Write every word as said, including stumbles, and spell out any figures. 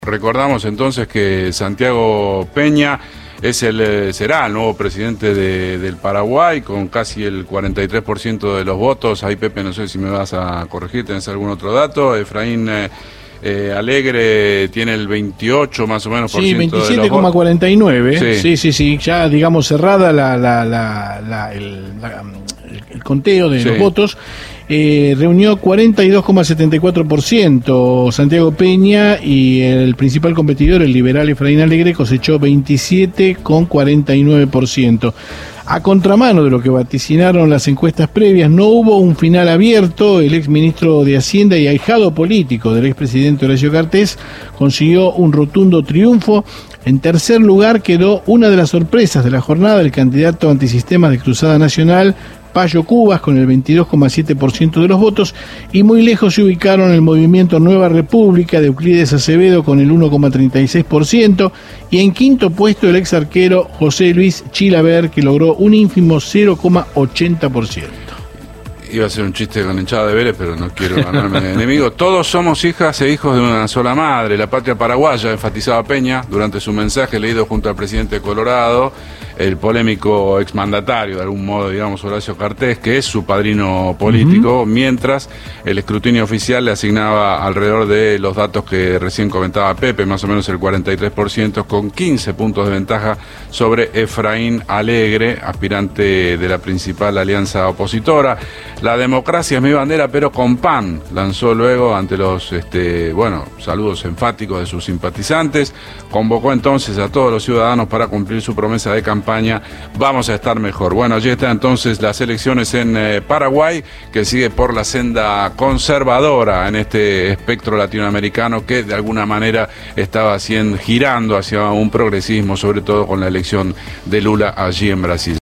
Recordamos entonces que Santiago Peña es el, será el nuevo presidente de, del Paraguay con casi el cuarenta y tres por ciento de los votos. Ahí, Pepe, no sé si me vas a corregir, ¿tenés algún otro dato? Efraín eh, eh, Alegre tiene el veintiocho más o menos por sí, ciento veintisiete coma cuarenta y nueve. Sí. sí, sí, sí, ya digamos cerrada la, la, la, la, el, la, el conteo de sí. los votos. Eh, reunió cuarenta y dos coma setenta y cuatro por ciento Santiago Peña y el principal competidor, el liberal Efraín Alegre, cosechó veintisiete coma cuarenta y nueve por ciento. A contramano de lo que vaticinaron las encuestas previas, no hubo un final abierto. El exministro de Hacienda y ahijado político del expresidente Horacio Cartes consiguió un rotundo triunfo. En tercer lugar quedó una de las sorpresas de la jornada, el candidato antisistemas de Cruzada Nacional, Payo Cubas, con el veintidós coma siete por ciento de los votos, y muy lejos se ubicaron el movimiento Nueva República de Euclides Acevedo con el uno coma treinta y seis por ciento, y en quinto puesto el ex arquero José Luis Chilaver, que logró un ínfimo cero coma ochenta por ciento. Iba a ser un chiste con hinchada de Vélez, pero no quiero ganarme de enemigo. Todos somos hijas e hijos de una sola madre. La patria paraguaya, enfatizaba Peña durante su mensaje leído junto al presidente de Colorado, el polémico exmandatario, de algún modo, digamos, Horacio Cartes, que es su padrino político, uh-huh. mientras el escrutinio oficial le asignaba alrededor de los datos que recién comentaba Pepe, más o menos el cuarenta y tres por ciento, con quince puntos de ventaja sobre Efraín Alegre, aspirante de la principal alianza opositora. La democracia es mi bandera, pero con pan, lanzó luego ante los, este, bueno, saludos enfáticos de sus simpatizantes. Convocó entonces a todos los ciudadanos para cumplir su promesa de campaña: vamos a estar mejor. Bueno, allí están entonces las elecciones en eh, Paraguay, que sigue por la senda conservadora en este espectro latinoamericano que de alguna manera estaba haciendo, girando hacia un progresismo, sobre todo con la elección de Lula allí en Brasil.